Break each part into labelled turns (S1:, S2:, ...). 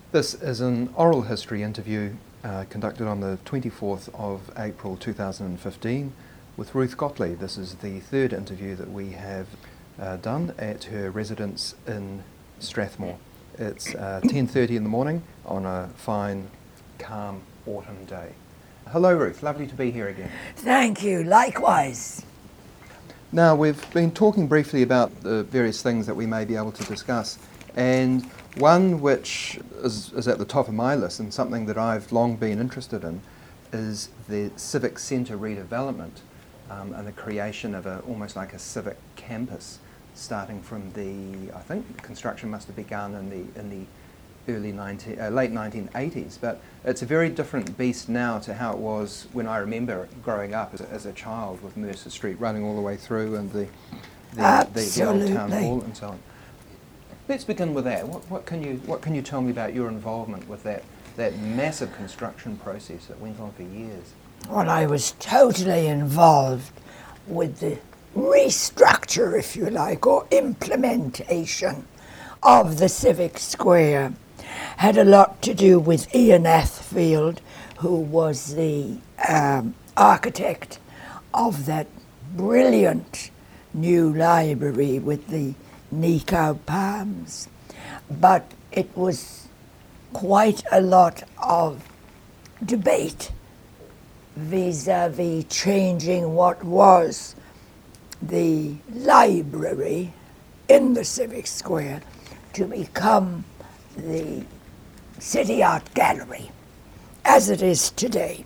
S1: This is an oral history interview conducted on the 24th of April 2015 with Ruth Gottlieb. This is the third interview that we have done at her residence in Strathmore. It's 10:30 in the morning on a fine, calm autumn day. Hello Ruth, lovely to be here again.
S2: Thank you, likewise.
S1: Now, we've been talking briefly about the various things that we may be able to discuss, and one which is at the top of my list and something that I've long been interested in is the civic centre redevelopment and the creation of almost like a civic campus, starting from I think construction must have begun in the late 1980s, but it's a very different beast now to how it was when I remember growing up as a child, with Mercer Street running all the way through and the old town hall and so on. Let's begin with that. What can you tell me about your involvement with that massive construction process that went on for years?
S2: Well, I was totally involved with the restructure, if you like, or implementation of the civic square. Had a lot to do with Ian Athfield, who was the architect of that brilliant new library with the Nico palms. But it was quite a lot of debate vis-a-vis changing what was the library in the civic square to become the City Art Gallery, as it is today.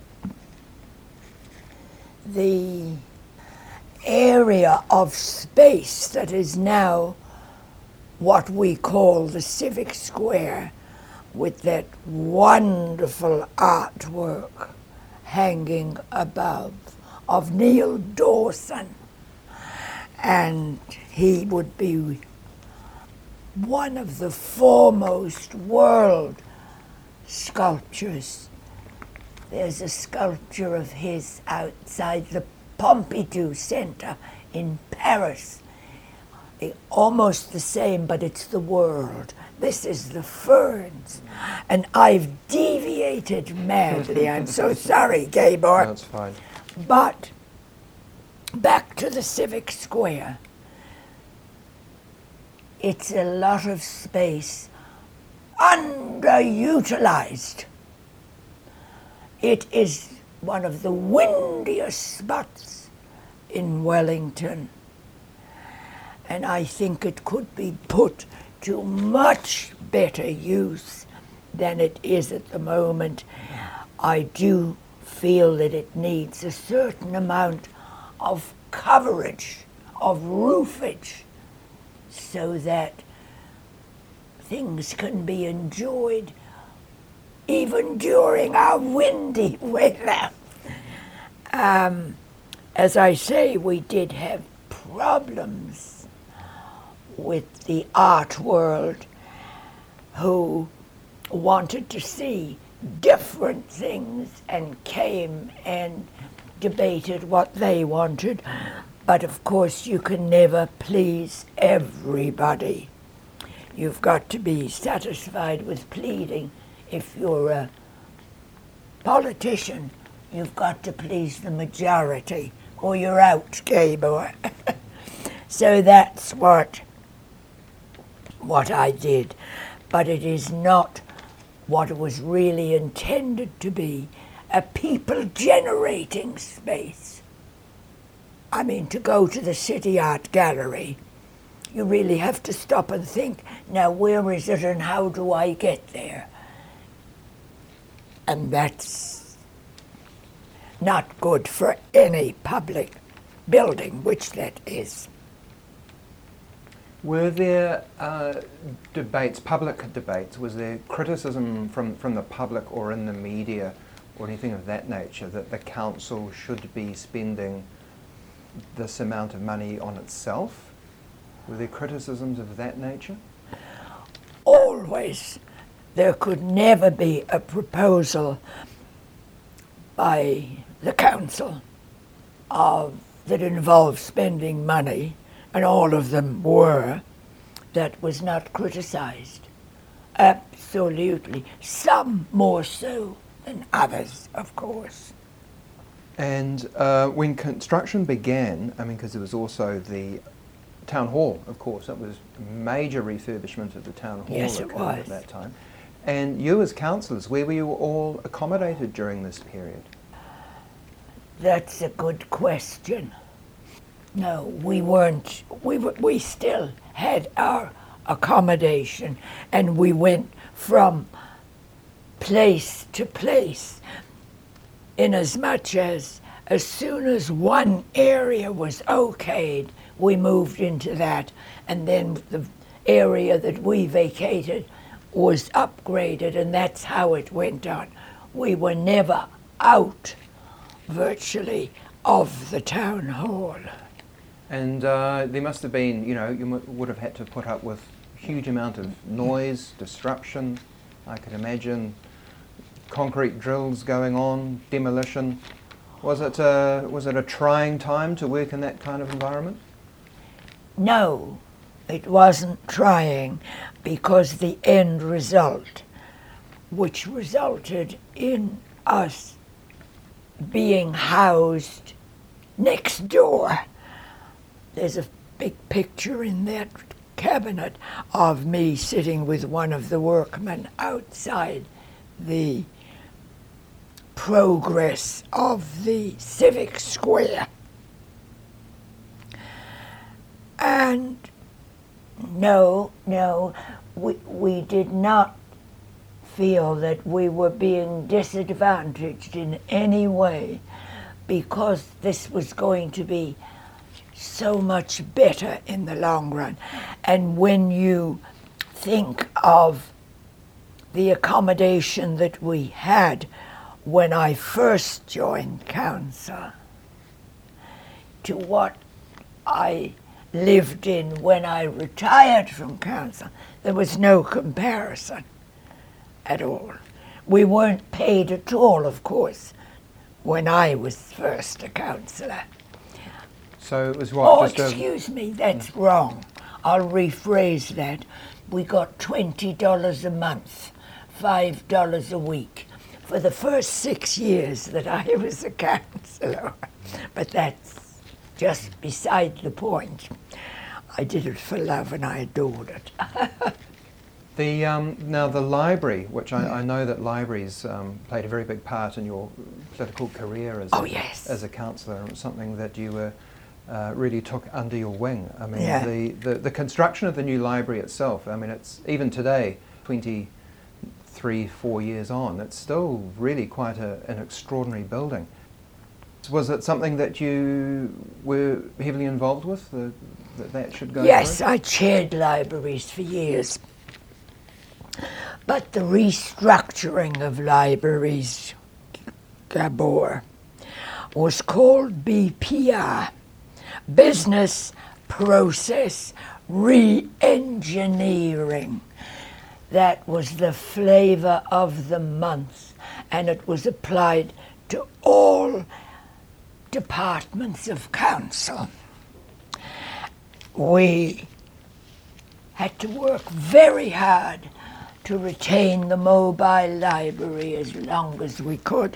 S2: The area of space that is now what we call the civic square, with that wonderful artwork hanging above of Neil Dawson, and he would be one of the foremost world sculptors. There's a sculpture of his outside the Pompidou Center in Paris. Almost the same, but it's the world. This is the ferns. And I've deviated madly. I'm so sorry, Gabor.
S1: That's fine.
S2: But back to the civic square. It's a lot of space underutilized. It is one of the windiest spots in Wellington, and I think it could be put to much better use than it is at the moment. I do feel that it needs a certain amount of coverage, of roofage, so that things can be enjoyed even during our windy weather. As I say, we did have problems with the art world, who wanted to see different things and came and debated what they wanted. But of course you can never please everybody. You've got to be satisfied with pleading. If you're a politician, you've got to please the majority, or you're out, Gabor. So that's what I did. But it is not what it was really intended to be, a people-generating space. I mean, to go to the City Art Gallery, you really have to stop and think, now where is it and how do I get there? And that's not good for any public building, which that is.
S1: Were there debates, public debates? Was there criticism from the public or in the media or anything of that nature that the council should be spending this amount of money on itself? Were there criticisms of that nature?
S2: Always. There could never be a proposal by the council that involved spending money, and all of them were, that was not criticized. Absolutely. Some more so than others, of course.
S1: And when construction began, I mean, because there was also the town hall, of course, it was major refurbishment of the town hall
S2: Yes, it
S1: occurred
S2: was.
S1: at that time. And you as councillors, where were you all accommodated during this period?
S2: That's a good question. No, we weren't. We still had our accommodation, and we went from place to place, inasmuch as soon as one area was okayed, we moved into that, and then the area that we vacated was upgraded, and that's how it went on. We were never out, virtually, of the town hall.
S1: And there must have been, you know, you would have had to put up with a huge amount of noise, disruption, I could imagine, concrete drills going on, demolition. Was it a trying time to work in that kind of environment?
S2: No, it wasn't trying, because the end result, which resulted in us being housed next door. There's a big picture in that cabinet of me sitting with one of the workmen outside the progress of the civic square. And no, we did not feel that we were being disadvantaged in any way, because this was going to be so much better in the long run. And when you think of the accommodation that we had when I first joined council to what I lived in when I retired from council, there was no comparison at all. We weren't paid at all, of course, when I was first a councillor.
S1: So it was what?
S2: Oh, excuse me, that's wrong. I'll rephrase that. We got $20 a month, $5 a week, for the first 6 years that I was a councillor. But that's just beside the point. I did it for love and I adored it.
S1: Now the library, which I know that libraries played a very big part in your political career as a councillor, and it was something that you were really took under your wing. I mean, the construction of the new library itself, I mean, it's even today, 23-4 years on, it's still really quite an extraordinary building. Was it something that you were heavily involved with, that should go
S2: Yes,
S1: through?
S2: I chaired libraries for years. But the restructuring of libraries, Gabor, was called BPR, Business Process Re-engineering. That was the flavor of the month, and it was applied to all departments of council. We had to work very hard to retain the mobile library as long as we could,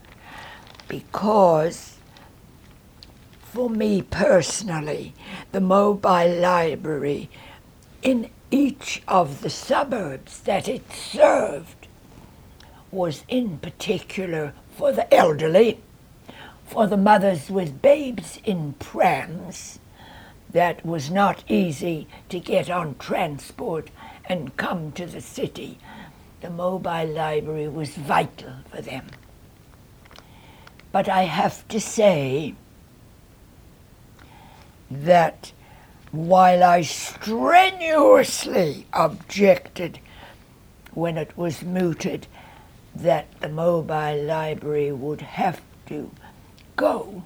S2: because for me personally, the mobile library in each of the suburbs that it served was in particular for the elderly, for the mothers with babes in prams. That was not easy to get on transport and come to the city. The mobile library was vital for them. But I have to say that while I strenuously objected when it was mooted that the mobile library would have to go,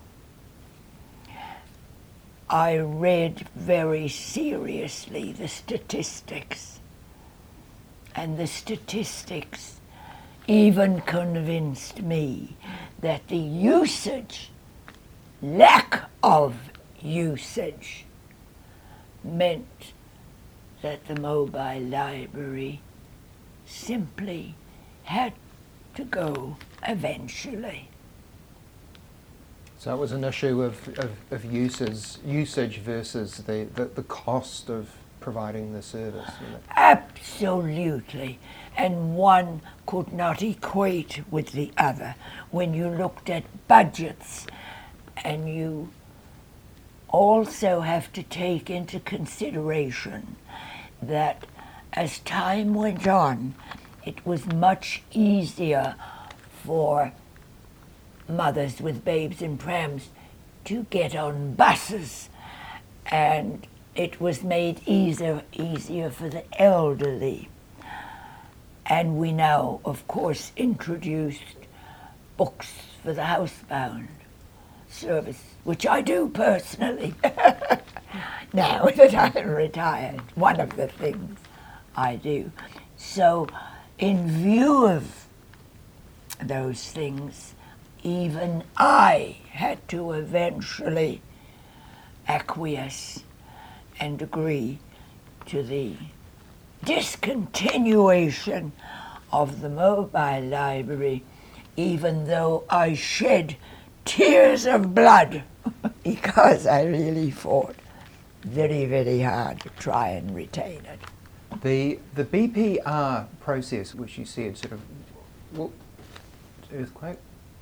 S2: I read very seriously the statistics, and the statistics even convinced me that the usage, lack of usage, meant that the mobile library simply had to go eventually.
S1: So it was an issue of usage versus the cost of providing the service. Wasn't it?
S2: Absolutely. And one could not equate with the other. When you looked at budgets, and you also have to take into consideration that as time went on, it was much easier for mothers with babes in prams to get on buses, and it was made easier for the elderly. And we now, of course, introduced books for the housebound service, which I do personally. Now that I'm retired, one of the things I do. So in view of those things, even I had to eventually acquiesce and agree to the discontinuation of the mobile library, even though I shed tears of blood because I really fought very, very hard to try and retain it.
S1: The BPR process, which you said sort of, well, earthquake?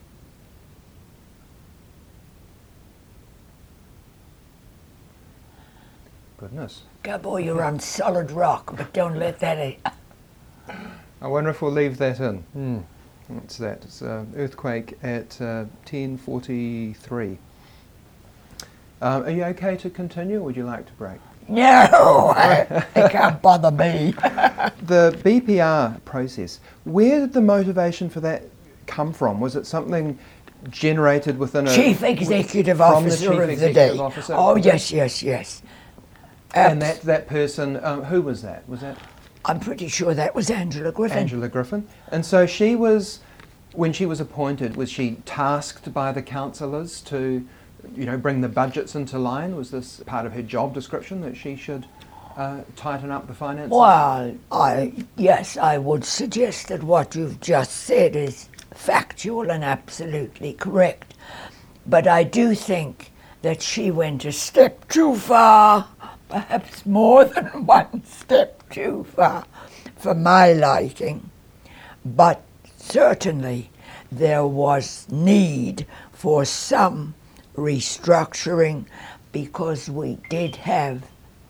S1: Goodness.
S2: Gabor, you're on solid rock, but don't let that in.
S1: I wonder if we'll leave that in. What's that? It's an earthquake at 10:43. Are you okay to continue, or would you like to break?
S2: No, it can't bother me.
S1: The BPR process, where did the motivation for that come from? Was it something generated within a...
S2: Chief Executive
S1: from the
S2: Officer
S1: Chief
S2: of the
S1: Executive
S2: day.
S1: Officer?
S2: Oh, yes.
S1: And that person, who was that? Was that
S2: I'm pretty sure that was Angela Griffin.
S1: Angela Griffin? And so she was, when she was appointed, was she tasked by the councillors to, bring the budgets into line? Was this part of her job description, that she should tighten up the finances?
S2: Well, yes, I would suggest that what you've just said is factual and absolutely correct. But I do think that she went a step too far, perhaps more than one step too far for my liking. But certainly there was need for some restructuring, because we did have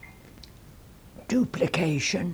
S2: duplication,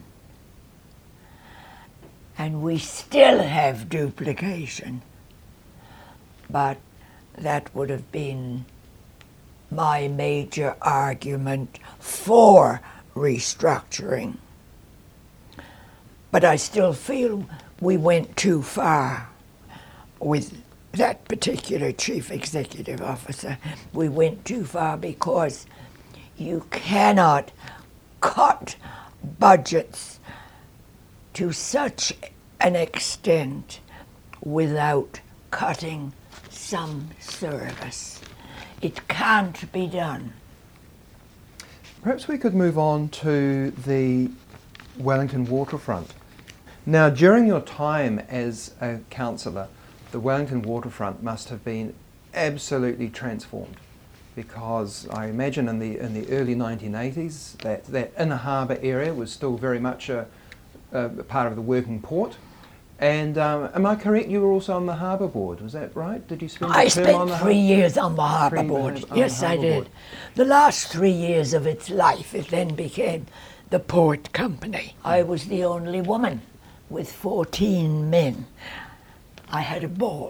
S2: and we still have duplication. But that would have been my major argument for restructuring. But I still feel we went too far with that particular Chief Executive Officer. We went too far because you cannot cut budgets to such an extent without cutting some service. It can't be done.
S1: Perhaps we could move on to the Wellington waterfront. Now, during your time as a councillor, the Wellington waterfront must have been absolutely transformed, because I imagine in the early 1980s that inner harbour area was still very much a part of the working port. And am I correct, you were also on the Harbour Board, was that right? Did you spend
S2: I
S1: a term on
S2: spent
S1: the
S2: 3 years on the Harbour
S1: 3
S2: Board.
S1: years on
S2: Yes,
S1: the
S2: I
S1: Harbour
S2: did.
S1: Board.
S2: The last 3 years of its life, it then became the Port Company. I was the only woman with 14 men. I had a ball.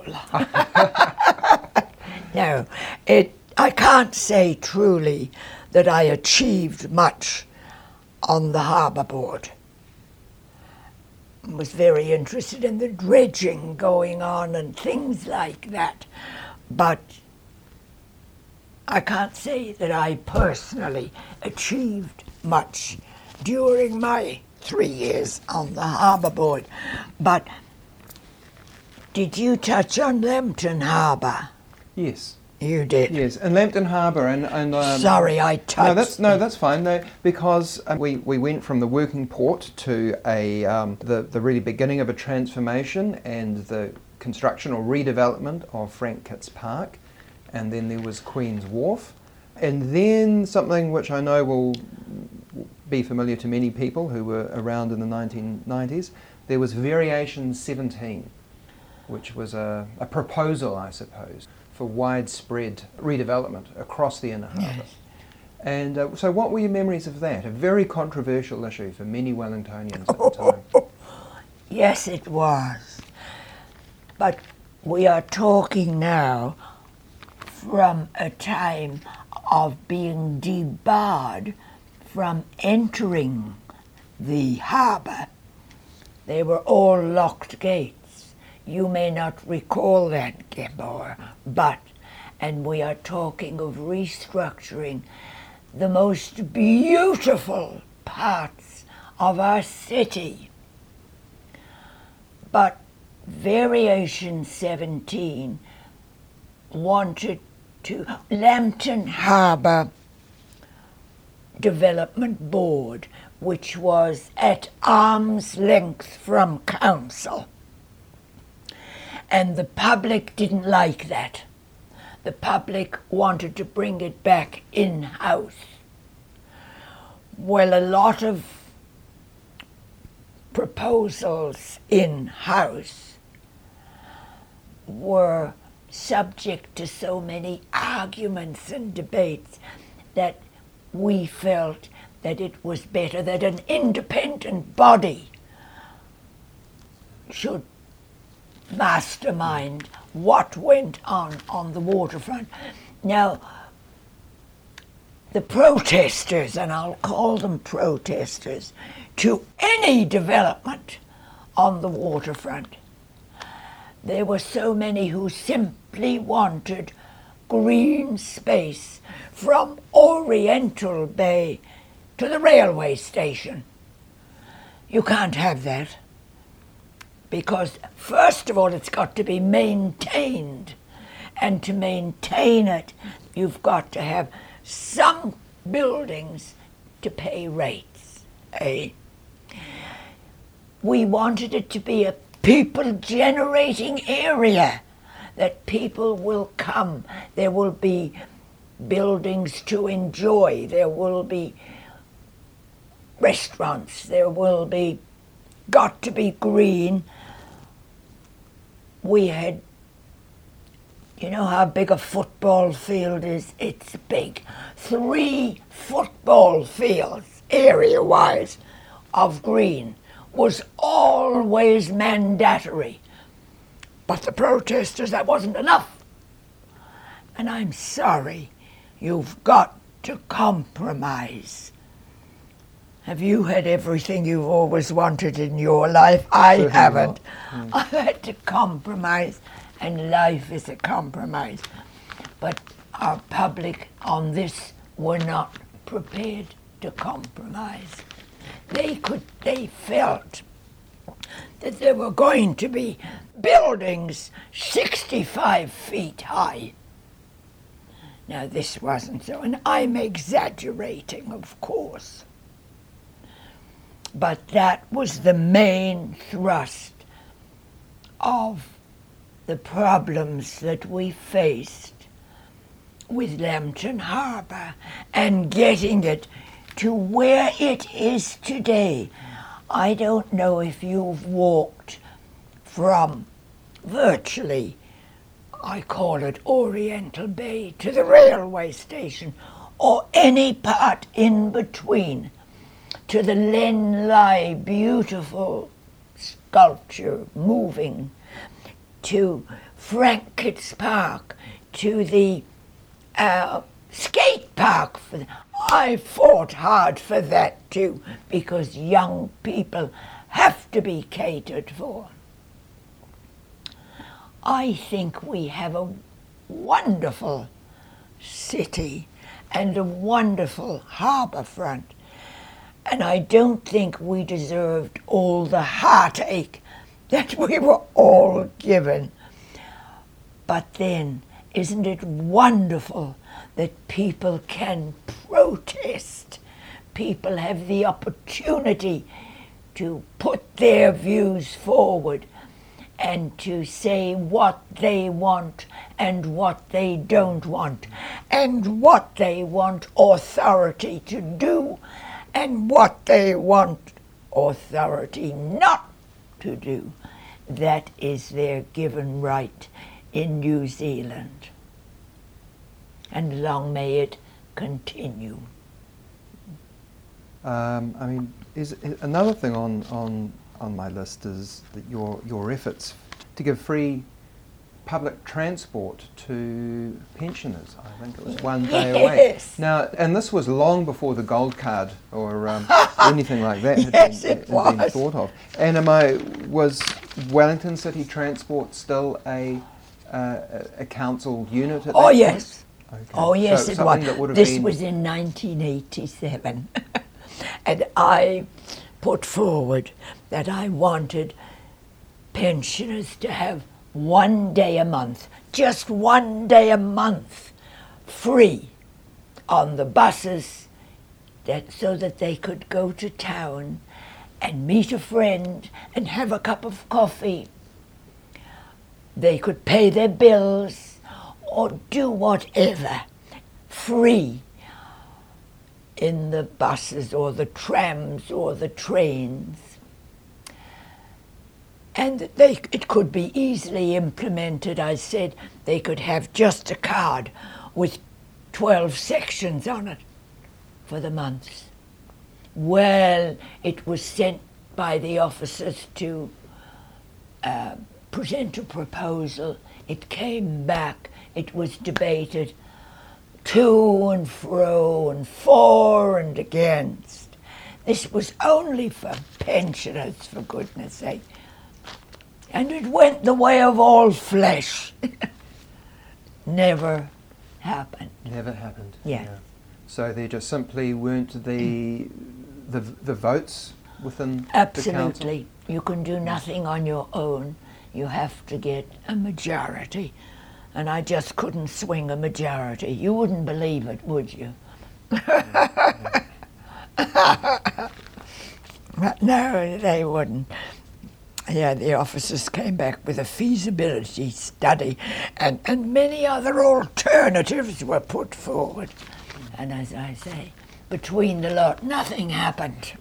S2: No, I can't say truly that I achieved much on the Harbour Board. Was very interested in the dredging going on and things like that. But I can't say that I personally achieved much during my 3 years on the Harbour Board. But did you touch on Lambton Harbour?
S1: Yes.
S2: You did.
S1: Yes, in Lambton Harbour, and
S2: Sorry, I touched.
S1: That's fine. Because we went from the working port to the really beginning of a transformation and the construction or redevelopment of Frank Kitts Park, and then there was Queen's Wharf, and then something which I know will be familiar to many people who were around in the 1990s. There was Variation 17, which was a proposal, I suppose, for widespread redevelopment across the inner harbour.
S2: Yes.
S1: And so what were your memories of that? A very controversial issue for many Wellingtonians at the time.
S2: Yes, it was. But we are talking now from a time of being debarred from entering the harbour. They were all locked gates. You may not recall that, Gabor, and we are talking of restructuring the most beautiful parts of our city. But Variation 17 wanted to Lambton Harbour Development Board, which was at arm's length from council. And the public didn't like that. The public wanted to bring it back in-house. Well, a lot of proposals in-house were subject to so many arguments and debates that we felt that it was better that an independent body should mastermind what went on the waterfront. Now, the protesters, and I'll call them protesters, to any development on the waterfront, there were so many who simply wanted green space from Oriental Bay to the railway station. You can't have that, because first of all it's got to be maintained, and to maintain it you've got to have some buildings to pay rates. We wanted it to be a people-generating area, that people will come. There will be buildings to enjoy. There will be restaurants. There will be got to be green. We had, you know how big a football field is? It's big. 3 football fields, area-wise, of green was always mandatory. But the protesters, that wasn't enough. And I'm sorry, you've got to compromise. Have you had everything you've always wanted in your life? I
S1: Certainly
S2: haven't.
S1: not.
S2: I've had to compromise, and life is a compromise. But our public on this were not prepared to compromise. They felt that there were going to be buildings 65 feet high. Now this wasn't so, and I'm exaggerating, of course. But that was the main thrust of the problems that we faced with Lambton Harbour and getting it to where it is today. I don't know if you've walked from virtually, I call it Oriental Bay, to the railway station, or any part in between, to the Len Lai beautiful sculpture moving, to Frank Kitts Park, to the skate park. I fought hard for that too, because young people have to be catered for. I think we have a wonderful city and a wonderful harbour front, and I don't think we deserved all the heartache that we were all given. But then Isn't it wonderful that people can protest? People have the opportunity to put their views forward and to say what they want and what they don't want, and what they want authority to do and what they want authority not to do. That is their given right in New Zealand. And long may it continue.
S1: I mean, is another thing on my list is that your efforts to give free public transport to pensioners. I think it was one day away.
S2: Yes.
S1: Now, and this was long before the gold card or anything like that had
S2: Yes,
S1: been
S2: it was.
S1: thought of. And was Wellington City Transport still a council unit at that
S2: Oh
S1: point?
S2: yes.
S1: Okay.
S2: Oh yes,
S1: So
S2: it
S1: something
S2: was.
S1: that would have
S2: This
S1: been-
S2: was in 1987. And I put forward that I wanted pensioners to have 1 day a month, just 1 day a month, free on the buses, so that they could go to town and meet a friend and have a cup of coffee. They could pay their bills or do whatever free in the buses or the trams or the trains. And it could be easily implemented. I said they could have just a card with 12 sections on it for the months. Well, it was sent by the officers to present a proposal. It came back, it was debated to and fro and for and against. This was only for pensioners, for goodness sake. And it went the way of all flesh. Never happened.
S1: Never happened.
S2: Yeah.
S1: So there just simply weren't the votes within the council?
S2: Absolutely. You can do nothing on your own. You have to get a majority. And I just couldn't swing a majority. You wouldn't believe it, would you? No, they wouldn't. Yeah, the officers came back with a feasibility study, and many other alternatives were put forward. And as I say, between the lot, nothing happened.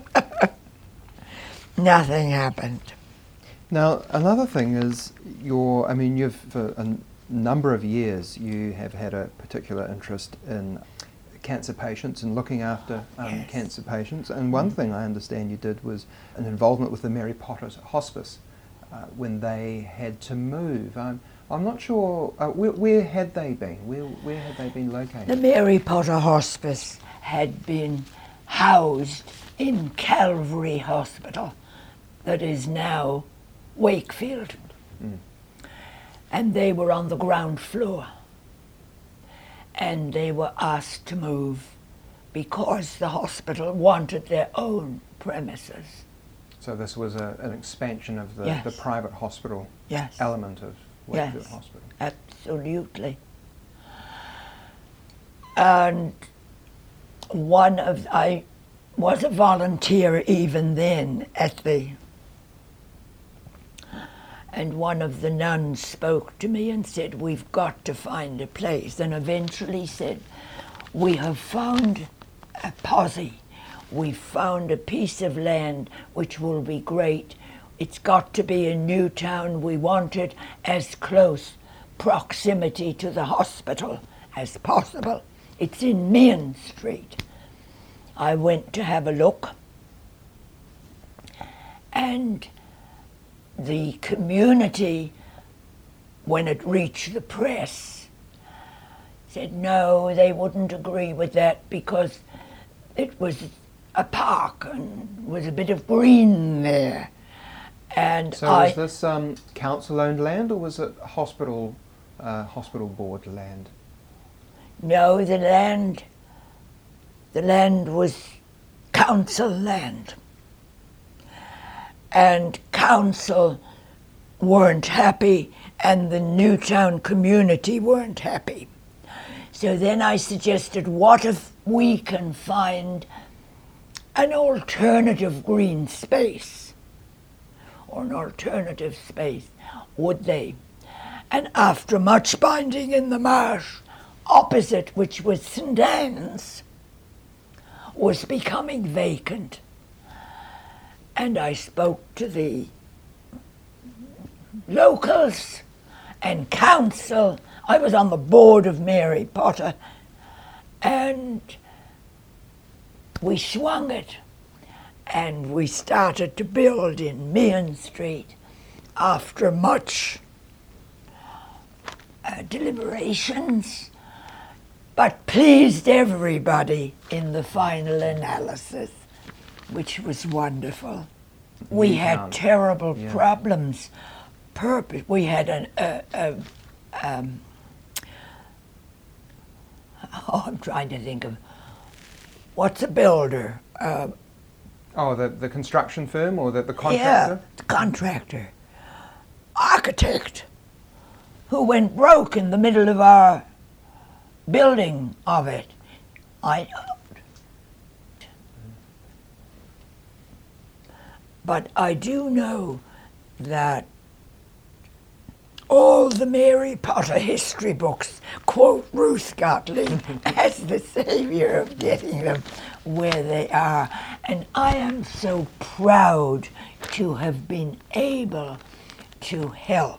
S2: Nothing happened.
S1: Now, another thing is you've for a number of years you have had a particular interest in cancer patients and looking after
S2: Yes.
S1: cancer patients. And one thing I understand you did was an involvement with the Mary Potter Hospice when they had to move. I'm not sure, where had they been? Where had they been located?
S2: The Mary Potter Hospice had been housed in Calvary Hospital, that is now Wakefield.
S1: Mm.
S2: And they were on the ground floor. And they were asked to move because the hospital wanted their own premises.
S1: So this was an expansion of the
S2: Yes.
S1: private hospital
S2: Yes.
S1: element of Wakefield
S2: Yes.
S1: Hospital.
S2: Absolutely. And I was a volunteer even then and one of the nuns spoke to me and said, "We've got to find a place," and eventually said, "We have found a posse. We've found a piece of land which will be great. It's got to be in Newtown. We want it as close proximity to the hospital as possible. It's in Main Street." I went to have a look, and the community, when it reached the press, said no, they wouldn't agree with that because it was a park and was a bit of green there. And
S1: So was this council-owned land or was it hospital board land?
S2: No, the land was council land. And council weren't happy and the Newtown community weren't happy. So then I suggested, what if we can find an alternative green space, or an alternative space? Would they? And after much binding in the marsh, opposite, which was St. Anne's, was becoming vacant. And I spoke to the locals and council. I was on the board of Mary Potter, and we swung it, and we started to build in Meehan Street after much deliberations, but pleased everybody in the final analysis, which was wonderful. We had terrible problems. We had I'm trying to think of, what's a builder?
S1: The construction firm, or the contractor?
S2: Yeah, the contractor. Architect, who went broke in the middle of our building of it. But I do know that all the Mary Potter history books quote Ruth Gottlieb as the savior of getting them where they are. And I am so proud to have been able to help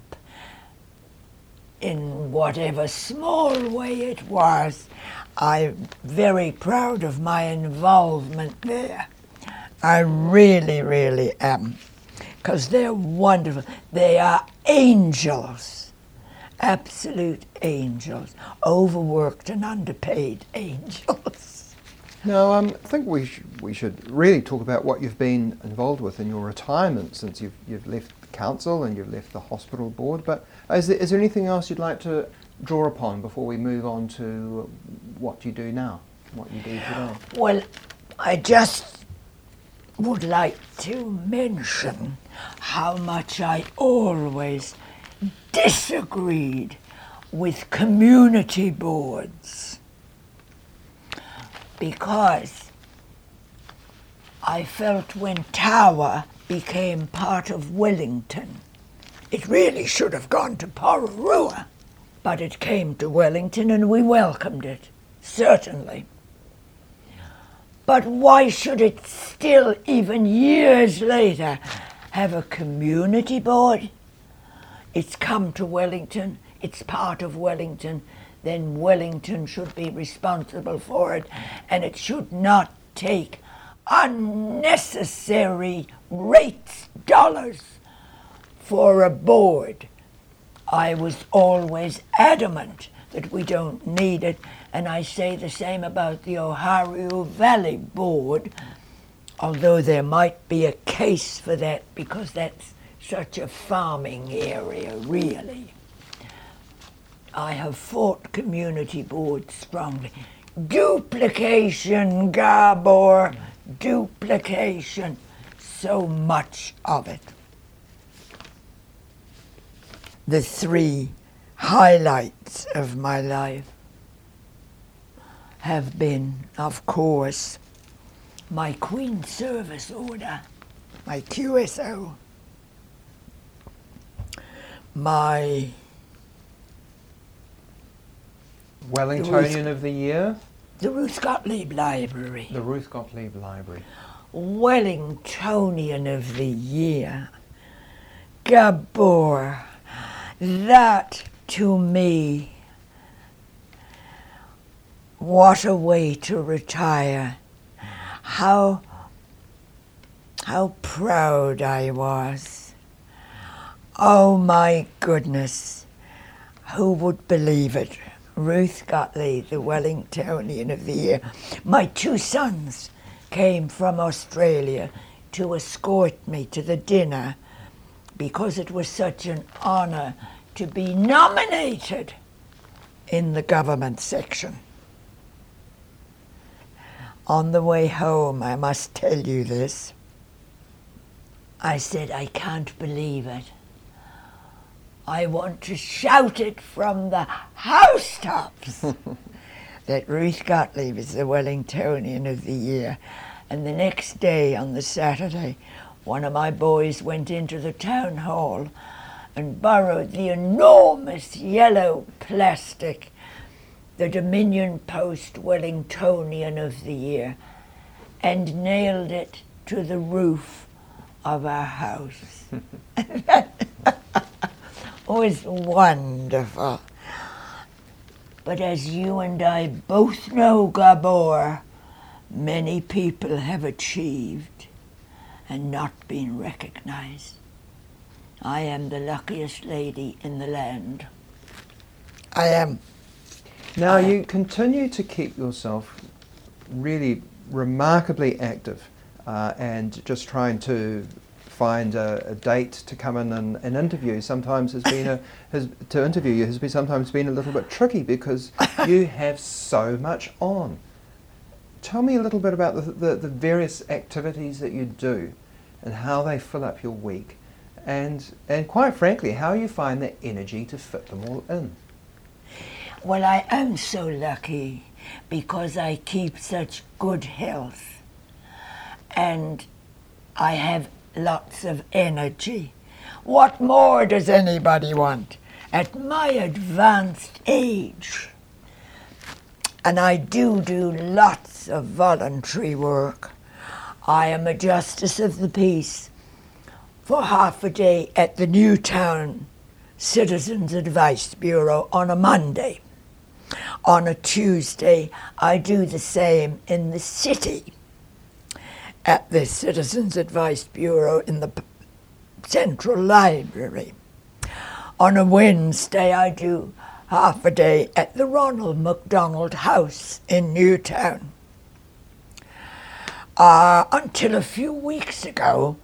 S2: in whatever small way it was. I'm very proud of my involvement there. I really, really am. Because they're wonderful. They are angels, absolute angels, overworked and underpaid angels.
S1: Now, I think we should really talk about what you've been involved with in your retirement since you've left the council and you've left the hospital board. But is there anything else you'd like to draw upon before we move on to what you do now, what you do today?
S2: Well, I just would like to mention how much I always disagreed with community boards, because I felt when Tower became part of Wellington, it really should have gone to Pororua, but it came to Wellington and we welcomed it, certainly. But why should it still, even years later, have a community board? It's come to Wellington, it's part of Wellington, then Wellington should be responsible for it, and it should not take unnecessary rates, dollars, for a board. I was always adamant that we don't need it, and I say the same about the Ohio Valley Board, although there might be a case for that because that's such a farming area, really. I have fought community boards strongly. Duplication, Gabor, duplication, so much of it. The three highlights of my life have been, of course, my Queen's Service Order, my QSO, my
S1: Wellingtonian of the Year?
S2: The Ruth Gottlieb Library.
S1: The Ruth Gottlieb Library.
S2: Wellingtonian of the Year. Gabor. That, to me, what a way to retire. How proud I was. Oh my goodness, who would believe it? Ruth Gottlieb, the Wellingtonian of the Year. My two sons came from Australia to escort me to the dinner because it was such an honor to be nominated in the government section. On the way home, I must tell you this, I said, I can't believe it. I want to shout it from the housetops that Ruth Gottlieb is the Wellingtonian of the Year. And the next day, on the Saturday, one of my boys went into the town hall and borrowed the enormous yellow plastic, the Dominion Post Wellingtonian of the Year, and nailed it to the roof of our house. It was wonderful. But as you and I both know, Gabor, many people have achieved and not been recognized. I am the luckiest lady in the land. I am.
S1: Now, you continue to keep yourself really remarkably active and just trying to find a date to come in and interview sometimes to interview you has sometimes been a little bit tricky because you have so much on. Tell me a little bit about the various activities that you do and how they fill up your week and quite frankly how you find the energy to fit them all in.
S2: Well, I am so lucky because I keep such good health and I have lots of energy. What more does anybody want at my advanced age? And I do lots of voluntary work. I am a Justice of the Peace for half a day at the Newtown Citizens Advice Bureau on a Monday. On a Tuesday, I do the same in the city at the Citizens Advice Bureau in the Central Library. On a Wednesday, I do half a day at the Ronald McDonald House in Newtown. Until a few weeks ago,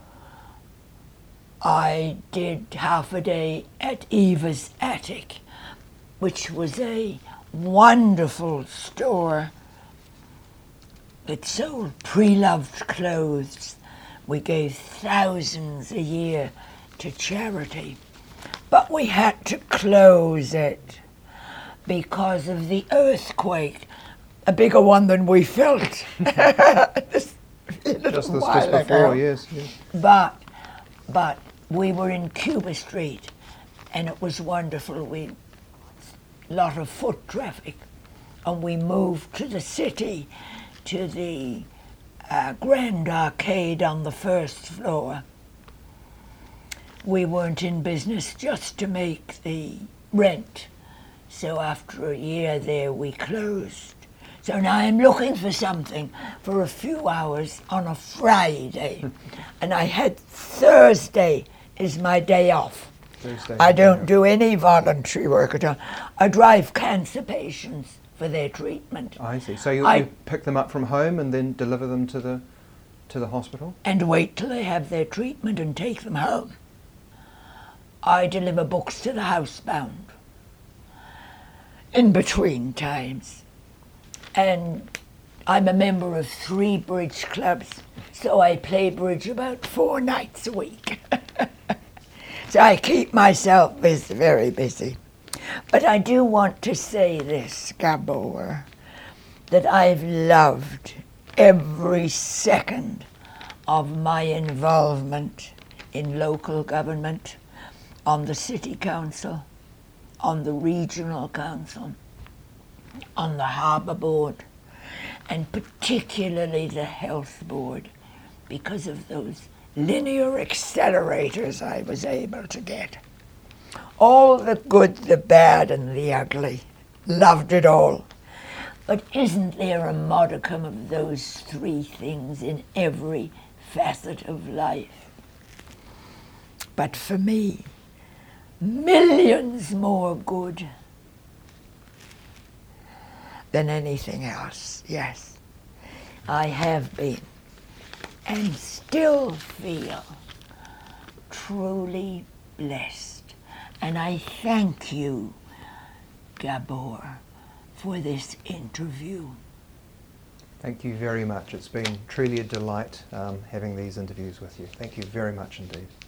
S2: I did half a day at Eva's Attic, which was a wonderful store that sold pre-loved clothes. We gave thousands a year to charity, but we had to close it because of the earthquake, a bigger one than we felt. just
S1: before, yes.
S2: But we were in Cuba Street, and it was wonderful. Lot of foot traffic, and we moved to the city, to the Grand Arcade on the first floor. We weren't in business just to make the rent, so after a year there we closed. So now I'm looking for something for a few hours on a Friday, and I had Thursday is my day off. I don't do any voluntary work at all. I drive cancer patients for their treatment.
S1: I see. So you pick them up from home and then deliver them to the hospital?
S2: And wait till they have their treatment and take them home. I deliver books to the housebound in between times. And I'm a member of 3 bridge clubs, so I play bridge about 4 nights a week. So I keep myself very busy. But I do want to say this, Gabor, that I've loved every second of my involvement in local government, on the city council, on the regional council, on the harbour board, and particularly the health board, because of those linear accelerators I was able to get. All the good, the bad, and the ugly. Loved it all. But isn't there a modicum of those 3 things in every facet of life? But for me, millions more good than anything else, yes. I have been and still feel truly blessed. And I thank you, Gabor, for this interview.
S1: Thank you very much. It's been truly a delight having these interviews with you. Thank you very much indeed.